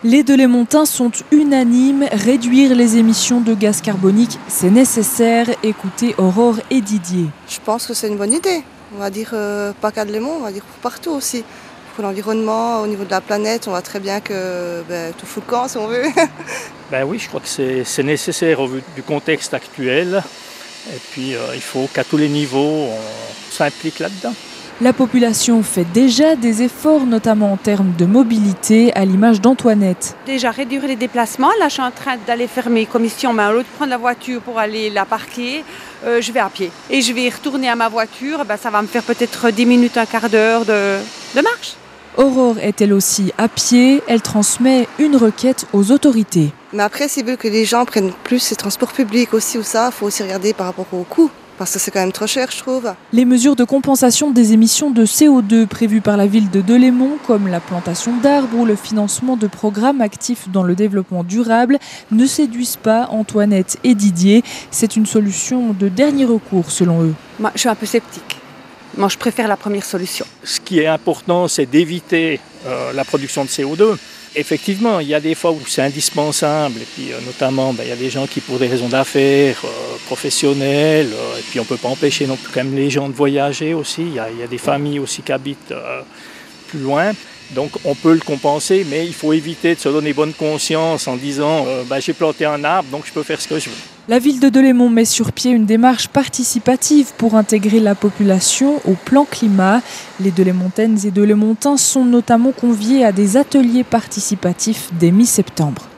Les Delémontains sont unanimes, réduire les émissions de gaz carbonique, c'est nécessaire. Écoutez Aurore et Didier. Je pense que c'est une bonne idée. On va dire pas qu'à Delémont, on va dire pour partout aussi. Pour l'environnement, au niveau de la planète, on voit très bien que tout fout le camp si on veut. Oui, je crois que c'est nécessaire au vu du contexte actuel. Et puis il faut qu'à tous les niveaux, on s'implique là-dedans. La population fait déjà des efforts, notamment en termes de mobilité, à l'image d'Antoinette. Déjà réduire les déplacements. Là, je suis en train d'aller faire mes commissions, mais au lieu de prendre la voiture pour aller la parquer, je vais à pied. Et je vais retourner à ma voiture, ça va me faire peut-être 10 minutes, un quart d'heure de marche. Aurore est elle aussi à pied, elle transmet une requête aux autorités. Mais après, s'ils veulent que les gens prennent plus les transports publics aussi ou ça, il faut aussi regarder par rapport au coût. Parce que c'est quand même trop cher, je trouve. Les mesures de compensation des émissions de CO2 prévues par la ville de Delémont, comme la plantation d'arbres ou le financement de programmes actifs dans le développement durable, ne séduisent pas Antoinette et Didier. C'est une solution de dernier recours, selon eux. Moi, je suis un peu sceptique. Moi, je préfère la première solution. Ce qui est important, c'est d'éviter la production de CO2. Effectivement, il y a des fois où c'est indispensable, et puis notamment, il y a des gens qui, pour des raisons d'affaires, professionnelles, et puis on ne peut pas empêcher non plus quand même les gens de voyager aussi. Il y a des familles aussi qui habitent plus loin. Donc on peut le compenser, mais il faut éviter de se donner bonne conscience en disant j'ai planté un arbre, donc je peux faire ce que je veux. La ville de Delémont met sur pied une démarche participative pour intégrer la population au plan climat. Les Delémontaines et Delémontains sont notamment conviés à des ateliers participatifs dès mi-septembre.